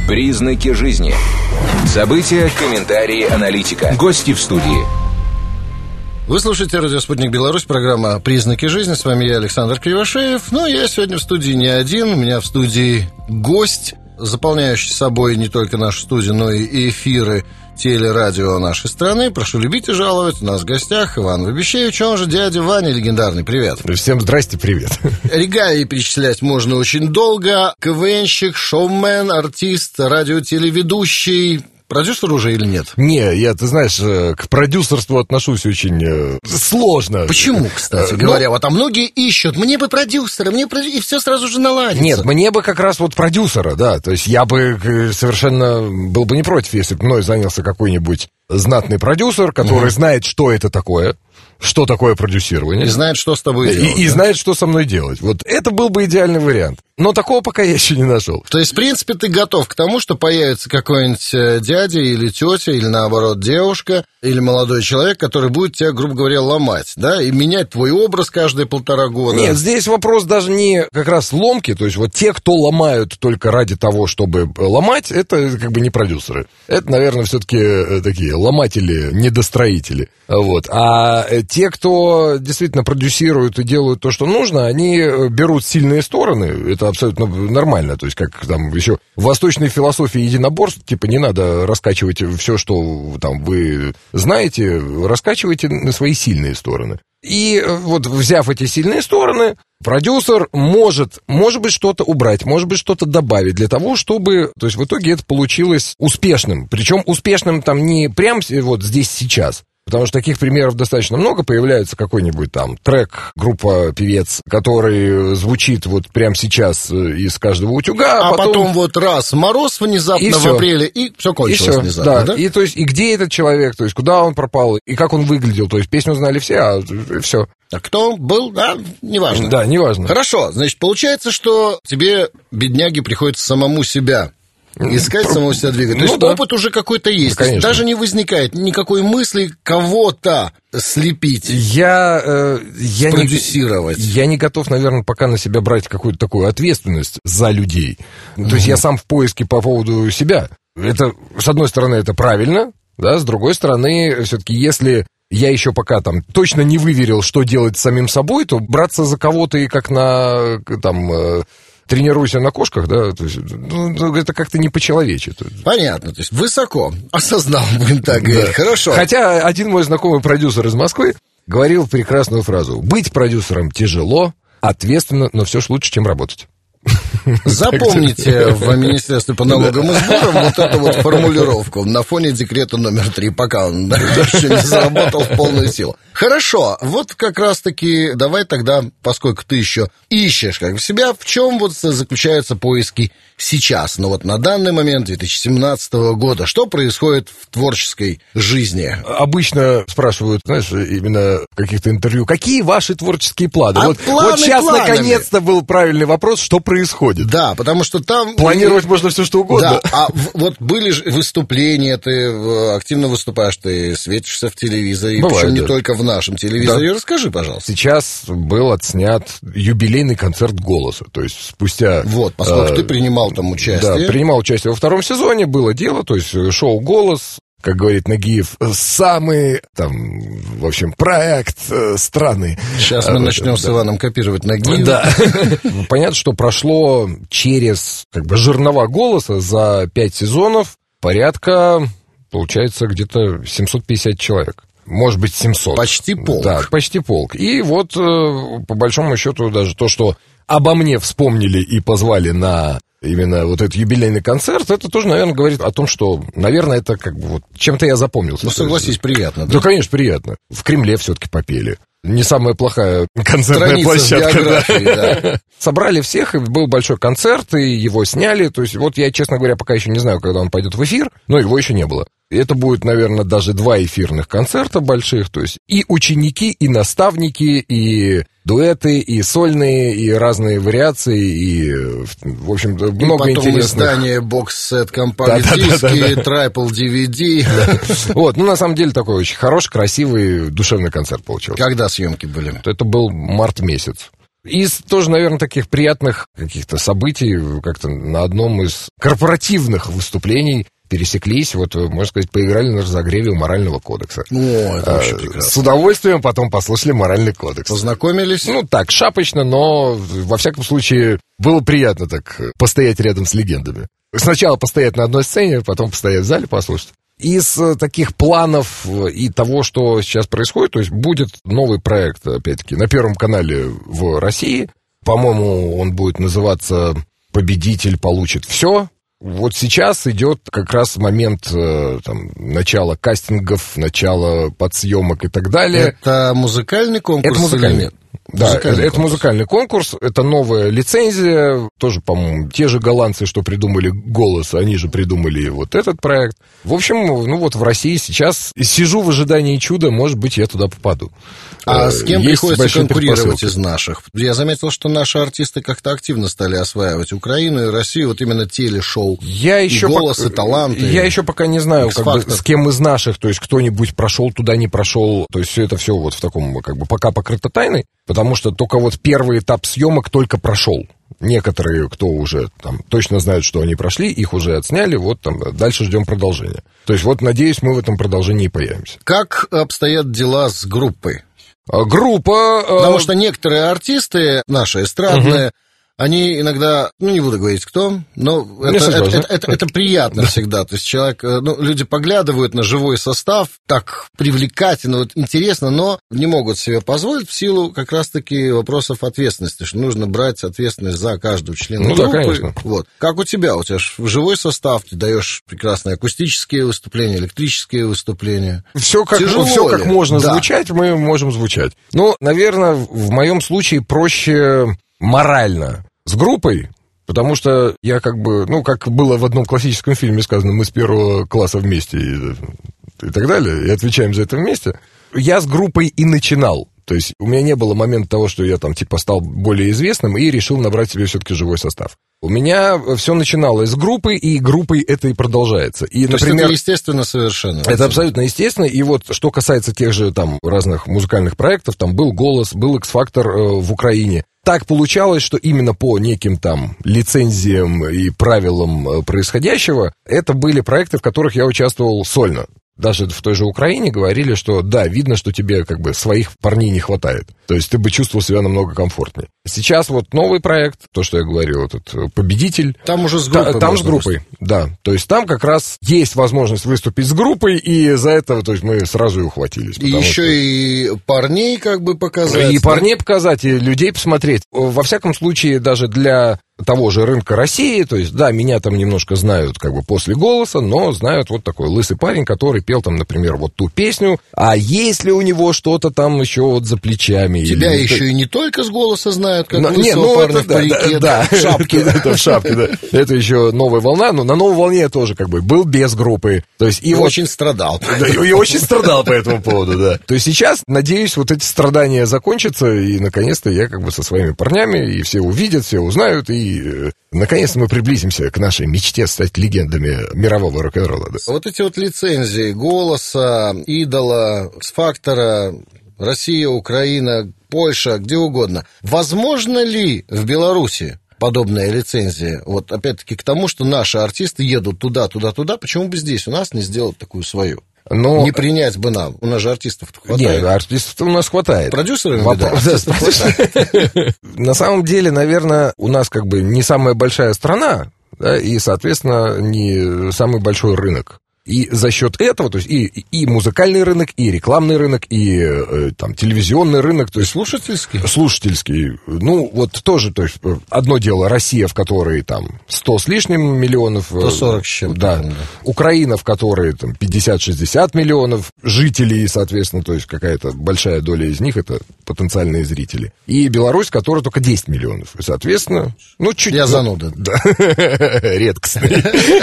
Признаки жизни. События, комментарии, аналитика. Гости в студии. Вы слушаете «Радио Спутник Беларусь», программа «Признаки жизни». С вами я, Александр Кривошеев. Ну, я сегодня в студии не один. У меня в студии гость, заполняющий собой не только нашу студию, но и эфиры телерадио нашей страны. Прошу любить и жаловать. У нас в гостях Иван Выбищевич, он же дядя Ваня легендарный. Привет. Всем здрасте, привет. Регалии перечислять можно очень долго. КВНщик, шоумен, артист, радиотелеведущий. Продюсер уже или нет? Не, я, ты знаешь, к продюсерству отношусь очень сложно. Почему, кстати говоря? Вот, а многие ищут, мне бы продюсера, и все сразу же наладится. Нет, мне бы как раз вот продюсера, да. То есть я бы совершенно был бы не против, если бы мной занялся какой-нибудь знатный продюсер, который знает, что это такое. Что такое продюсирование. И знает, что с тобой делать. И знает, что со мной делать. Вот это был бы идеальный вариант. Но такого пока я еще не нашел. То есть, в принципе, ты готов к тому, что появится какой-нибудь дядя или тетя, или, наоборот, девушка, или молодой человек, который будет тебя, грубо говоря, ломать, да, и менять твой образ каждые 1,5 года. Нет, здесь вопрос даже не как раз ломки, то есть вот те, кто ломают только ради того, чтобы ломать, это как бы не продюсеры. Это, наверное, все-таки такие ломатели, недостроители. Вот. А те, кто действительно продюсируют и делают то, что нужно, они берут сильные стороны, это абсолютно нормально, то есть как там еще в восточной философии единоборств, типа не надо раскачивать все, что там вы знаете, раскачивайте на свои сильные стороны. И вот взяв эти сильные стороны, продюсер может быть что-то убрать, может быть что-то добавить для того, чтобы, то есть в итоге это получилось успешным, причем успешным там не прямо вот здесь сейчас. Потому что таких примеров достаточно много. Появляется какой-нибудь там трек, группа, певец, который звучит вот прямо сейчас из каждого утюга. А потом вот раз мороз внезапно в апреле, и все кончилось внезапно, да? И, то есть, и где этот человек, то есть куда он пропал, и как он выглядел. То есть песню знали все, а все. А кто он был, да, неважно. Да, неважно. Хорошо, значит, получается, что тебе, бедняге, приходится самому себя искать, самого себя двигать. То есть опыт уже какой-то есть. Да, даже не возникает никакой мысли кого-то слепить, продюсировать. Я не готов, наверное, пока на себя брать какую-то такую ответственность за людей. То есть я сам в поиске по поводу себя. Это, с одной стороны, это правильно, да, с другой стороны, все-таки, если я еще пока там точно не выверил, что делать с самим собой, то браться за кого-то и как на там... тренируйся на кошках, да, то есть, это как-то не по-человече. Понятно, то есть высоко осознал, будем так говорить, хорошо. Хотя один мой знакомый продюсер из Москвы говорил прекрасную фразу: быть продюсером тяжело, ответственно, но все ж лучше, чем работать. Запомните в Министерстве по налогам и сборам вот эту вот формулировку на фоне декрета номер 3, пока он еще не заработал в полную силу. Хорошо, вот как раз-таки давай тогда, поскольку ты еще ищешь как бы себя, в чем вот заключаются поиски сейчас, ну вот на данный момент 2017 года, что происходит в творческой жизни? Обычно спрашивают, знаешь, именно в каких-то интервью, какие ваши творческие планы? А вот планы сейчас планами. Наконец-то был правильный вопрос, что происходит. Да, потому что там... Планировать можно все, что угодно. Да, а вот были же выступления, ты активно выступаешь, ты светишься в телевизоре, Бывает, причем да. не только в нашем телевизоре. Да. Расскажи, пожалуйста. Сейчас был отснят юбилейный концерт «Голоса», то есть спустя... Вот, поскольку ты принимал там участие. Да, принимал участие во 2-м сезоне, было дело, то есть шоу «Голос», как говорит Нагиев, самый, там, в общем, проект страны. Сейчас мы начнем с Иваном копировать Нагиева. Да. Понятно, что прошло через, как бы, жернова «Голоса» за 5 сезонов порядка, получается, где-то 750 человек. Может быть, 700. Почти полк. Да, почти полк. И вот, по большому счету, даже то, что обо мне вспомнили и позвали на именно вот этот юбилейный концерт, это тоже, наверное, говорит о том, что, наверное, это как бы вот чем-то я запомнился. Ну, согласись, приятно. Да, конечно, приятно. В Кремле все-таки попели. Не самая плохая концертная площадка. Да. Собрали всех, и был большой концерт, и его сняли. То есть вот я, честно говоря, пока еще не знаю, когда он пойдет в эфир, но его еще не было. И это будет, наверное, даже 2 эфирных концерта больших. То есть и ученики, и наставники, и дуэты, и сольные, и разные вариации, и, в общем, много интересных. И потом издание, бокс-сет, компакт-диски, трайпл DVD. Вот, ну, на самом деле, такой очень хороший, красивый, душевный концерт получился. Когда съемки были? Это был март месяц. Из тоже, наверное, таких приятных каких-то событий, как-то на одном из корпоративных выступлений пересеклись, вот, можно сказать, поиграли на разогреве у морального кодекса. О, это вообще прекрасно. С удовольствием потом послушали моральный кодекс. Познакомились? Ну, так, шапочно, но, во всяком случае, было приятно так постоять рядом с легендами. Сначала постоять на одной сцене, потом постоять в зале, послушать. Из таких планов и того, что сейчас происходит, то есть будет новый проект, опять-таки, на Первом канале в России. По-моему, он будет называться «Победитель получит все». Вот сейчас идет как раз момент начала кастингов, начала подсъемок и так далее. Это музыкальный конкурс? Это музыкальный. Или нет? Да, это музыкальный конкурс, это новая лицензия, тоже, по-моему, те же голландцы, что придумали «Голос», они же придумали вот этот проект. В общем, ну вот в России сейчас сижу в ожидании чуда, может быть, я туда попаду. А с кем приходится конкурировать из наших? Я заметил, что наши артисты как-то активно стали осваивать Украину и Россию, вот именно телешоу, «Голос», и «Талант». Я еще пока не знаю, как бы, с кем из наших, то есть кто-нибудь прошел туда, не прошел, то есть все это все вот в таком, как бы, пока покрыто тайной. Потому что только вот первый этап съемок только прошел. Некоторые, кто уже там точно знают, что они прошли, их уже отсняли, вот там дальше ждем продолжения. То есть вот, надеюсь, мы в этом продолжении появимся. Как обстоят дела с группой? Группа... Потому что некоторые артисты, наши эстрадные, они иногда, ну, не буду говорить кто, но это приятно всегда. То есть человек, ну, люди поглядывают на живой состав, так привлекательно, вот интересно, но не могут себе позволить в силу как раз-таки вопросов ответственности, что нужно брать ответственность за каждого члена группы. Да, конечно. Вот. Как у тебя? У тебя же живой состав, ты даешь прекрасные акустические выступления, электрические выступления. Все как можно звучать, мы можем звучать. Ну, наверное, в моем случае проще... морально с группой, потому что я как бы, ну, как было в одном классическом фильме сказано, мы с первого класса вместе и так далее, и отвечаем за это вместе. Я с группой и начинал. То есть у меня не было момента того, что я там типа стал более известным и решил набрать себе все-таки живой состав. У меня все начиналось с группы, и группой это и продолжается. И, то например, есть это естественно совершенно. Это абсолютно естественно. И вот что касается тех же там разных музыкальных проектов, там был «Голос», был «X-Factor» в Украине. Так получалось, что именно по неким там лицензиям и правилам происходящего, это были проекты, в которых я участвовал сольно. Даже в той же Украине говорили, что да, видно, что тебе как бы своих парней не хватает. То есть ты бы чувствовал себя намного комфортнее. Сейчас вот новый проект, то, что я говорил, этот «Победитель». Там уже с группой. Там с группой, да. То есть там как раз есть возможность выступить с группой, и из-за этого, то есть мы сразу и ухватились. И еще и парней как бы показать. И парней показать, и людей посмотреть. Во всяком случае, даже для того же рынка России, то есть, да, меня там немножко знают как бы после «Голоса», но знают вот такой лысый парень, который пел там, например, вот ту песню, а есть ли у него что-то там еще вот за плечами? Тебя еще и не только с «Голоса» знают, как лысого парня в парике, в шапке. Это в шапке, да. Это еще новая волна, но на новой волне я тоже как бы был без группы. То есть, и очень страдал. И очень страдал по этому поводу, да. То есть сейчас, надеюсь, вот эти страдания закончатся, и наконец-то я как бы со своими парнями, и все увидят, все узнают, и наконец-то мы приблизимся к нашей мечте стать легендами мирового рок-н-ролла. Да. Вот эти вот лицензии «Голоса», «Идола», «X-Factor», Россия, Украина, Польша, где угодно. Возможно ли в Беларуси подобная лицензия? Вот опять-таки к тому, что наши артисты едут туда, почему бы здесь у нас не сделать такую свою? Но... Не принять бы нам. У нас же артистов-то хватает. Нет, артистов у нас хватает. Продюсерами, да, артистов хватает. На самом деле, наверное, у нас как бы не самая большая страна, да, и, соответственно, не самый большой рынок. И за счет этого, то есть и музыкальный рынок, и рекламный рынок, и там телевизионный рынок, то есть слушательский. Ну, вот тоже, то есть одно дело Россия, в которой там 100 с лишним миллионов. 140 с чем-то. Да. Украина, в которой там 50-60 миллионов жителей, соответственно, то есть какая-то большая доля из них это потенциальные зрители. И Беларусь, которая только 10 миллионов. И, соответственно, ну, чуть... Я зануда. Да. Редкостный.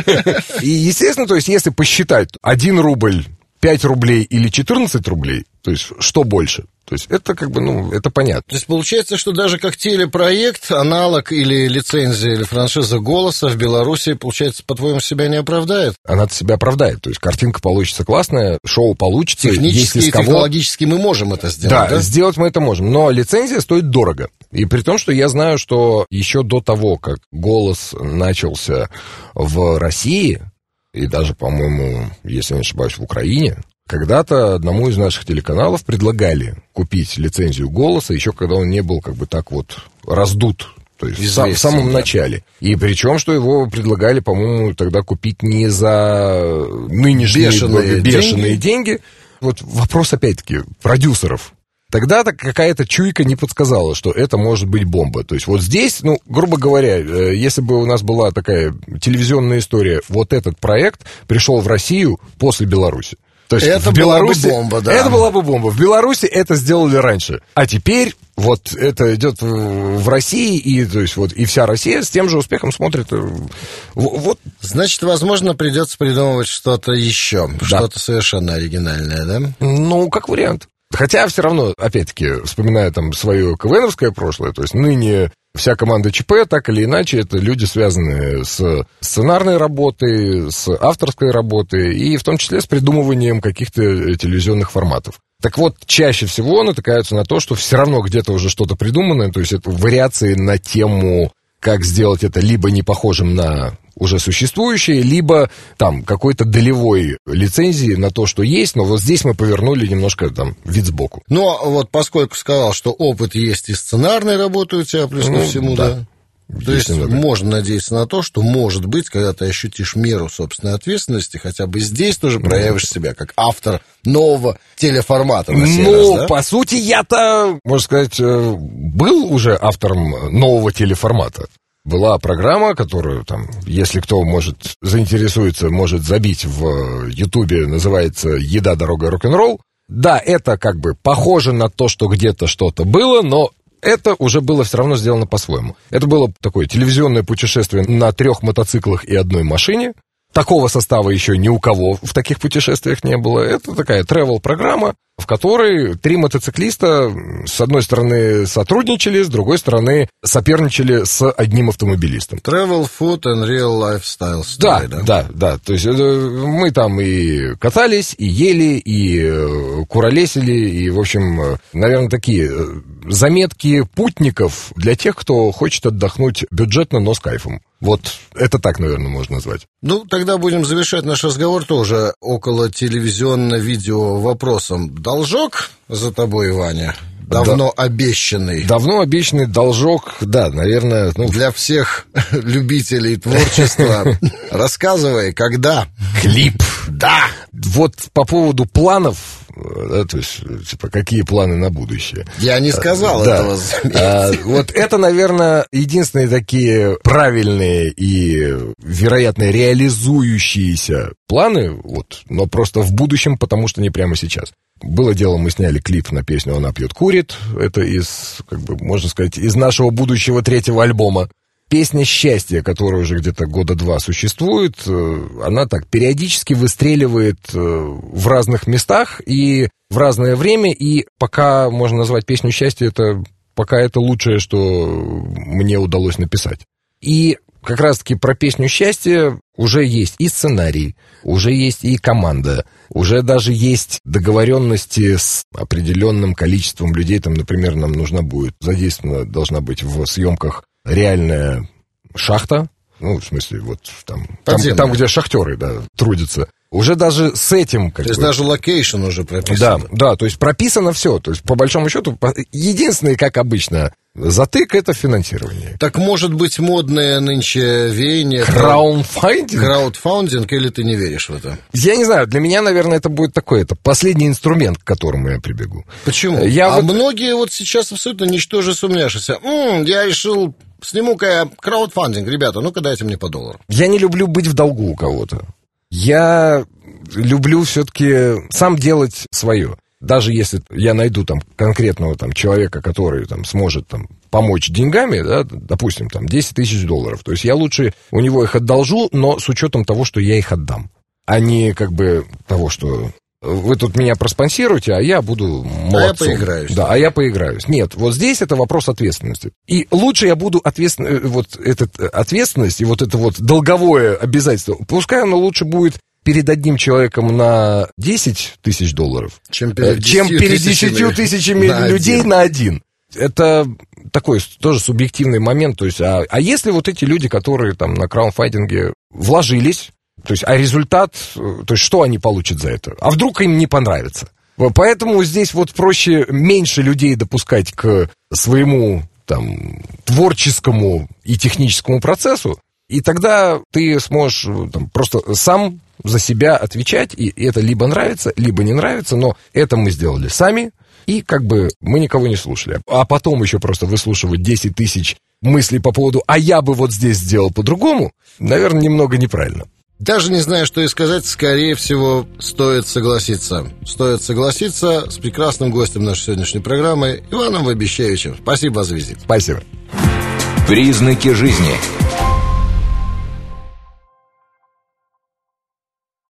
И, естественно, то есть если посчитать 1 рубль, 5 рублей или 14 рублей, то есть что больше? То есть это как бы, это понятно. То есть получается, что даже как телепроект, аналог или лицензия, или франшиза «Голоса» в Беларуси, получается, по-твоему, себя не оправдает? Она себя оправдает. То есть картинка получится классная, шоу получится. Технически и технологически мы можем это сделать, да? Сделать мы это можем. Но лицензия стоит дорого. И при том, что я знаю, что еще до того, как «Голос» начался в России, и даже, по-моему, если я не ошибаюсь, в Украине, когда-то одному из наших телеканалов предлагали купить лицензию «Голоса», еще когда он не был как бы так вот раздут, то есть в самом начале. И причем, что его предлагали, по-моему, тогда купить не за нынешние бешеные деньги. Вот вопрос, опять-таки, продюсеров. Тогда-то какая-то чуйка не подсказала, что это может быть бомба. То есть вот здесь, грубо говоря, если бы у нас была такая телевизионная история, вот этот проект пришел в Россию после Беларуси. То есть это была бы бомба, да. Это была бы бомба. В Беларуси это сделали раньше. А теперь вот это идет в России, и, то есть, вот, и вся Россия с тем же успехом смотрит. Вот. Значит, возможно, придется придумывать что-то еще, что-то совершенно оригинальное, да? Как вариант. Хотя все равно, опять-таки, вспоминая там свое КВНовское прошлое, то есть ныне вся команда ЧП, так или иначе, это люди, связанные с сценарной работой, с авторской работой, и в том числе с придумыванием каких-то телевизионных форматов. Так вот, чаще всего натыкаются на то, что все равно где-то уже что-то придумано, то есть это вариации на тему, как сделать это либо не похожим на уже существующие, либо там какой-то долевой лицензии на то, что есть, но вот здесь мы повернули немножко там вид сбоку. Но вот поскольку сказал, что опыт есть и сценарной работы у тебя, плюс ко всему, да. То есть можно надеяться на то, что, может быть, когда ты ощутишь меру собственной ответственности, хотя бы здесь тоже проявишь себя как автор нового телеформата. Да? По сути, я-то, можно сказать, был уже автором нового телеформата. Была программа, которую, там, если кто заинтересуется, может забить в Ютубе, называется «Еда, дорога, рок-н-ролл». Да, это как бы похоже на то, что где-то что-то было, но это уже было все равно сделано по-своему. Это было такое телевизионное путешествие на 3 мотоциклах и 1 машине. Такого состава еще ни у кого в таких путешествиях не было. Это такая travel-программа, в которой 3 мотоциклиста, с одной стороны, сотрудничали, с другой стороны, соперничали с одним автомобилистом. Travel, food and real lifestyle story, да? Да. То есть мы там и катались, и ели, и куролесили, и, в общем, наверное, такие заметки путников для тех, кто хочет отдохнуть бюджетно, но с кайфом. Вот это так, наверное, можно назвать. Тогда будем завершать наш разговор тоже около телевизионно-видео вопросом. Должок за тобой, Ваня? Давно обещанный. Давно обещанный должок, да, наверное. Для всех любителей творчества. Рассказывай, когда? Клип. Да. Вот по поводу планов, да, то есть, типа, какие планы на будущее. Я не сказал этого. Вот это, наверное, единственные такие правильные и, вероятно, реализующиеся планы, вот, но просто в будущем, потому что не прямо сейчас. Было дело, мы сняли клип на песню «Она пьет, курит». Это из, как бы, можно сказать, из нашего будущего 3-го альбома. Песня «Счастье», которая уже где-то 2 года существует, она так периодически выстреливает в разных местах и в разное время, и пока можно назвать песню «Счастье», это пока это лучшее, что мне удалось написать. И как раз-таки про песню «Счастье» уже есть и сценарий, уже есть и команда, уже даже есть договоренности с определенным количеством людей. Там, например, нам нужна будет, задействована должна быть в съемках реальная шахта, в смысле, вот там где шахтеры, трудятся. Уже даже с этим... То есть даже локейшн уже прописан. Да, то есть прописано все. То есть, по большому счету, единственное, как обычно, затык — это финансирование. Так, может быть, модное нынче веяние... Краудфандинг, или ты не веришь в это? Я не знаю, для меня, наверное, это будет это последний инструмент, к которому я прибегу. Почему? Многие вот сейчас абсолютно ничтоже сумняшися. Я решил, сниму-ка я краудфандинг. Ребята, ну-ка дайте мне по $1. Я не люблю быть в долгу у кого-то. Я люблю все-таки сам делать свое. Даже если я найду там конкретного человека, который сможет помочь деньгами, допустим, $10 000. То есть я лучше у него их одолжу, но с учетом того, что я их отдам. А не того, что вы тут меня проспонсируете, а я буду молодцом. А я поиграюсь. Да, а я поиграюсь. Нет, вот здесь это вопрос ответственности. И лучше я буду ответственность и вот это вот долговое обязательство, пускай оно лучше будет перед одним человеком на 10 тысяч долларов, чем перед 10 тысячами людей на один. Это такой тоже субъективный момент. То есть, а если вот эти люди, которые там на краудфандинге вложились, то есть, а результат, то есть, что они получат за это? А вдруг им не понравится? Поэтому здесь вот проще меньше людей допускать к своему там творческому и техническому процессу, и тогда ты сможешь там просто сам за себя отвечать, и это либо нравится, либо не нравится, но это мы сделали сами, и как бы мы никого не слушали. А потом еще просто выслушивать 10 тысяч мыслей по поводу «а я бы вот здесь сделал по-другому», наверное, немного неправильно. Даже не знаю, что и сказать, скорее всего, стоит согласиться. Стоит согласиться с прекрасным гостем нашей сегодняшней программы Иваном Вабищевичем. Спасибо за визит. Спасибо. Признаки жизни.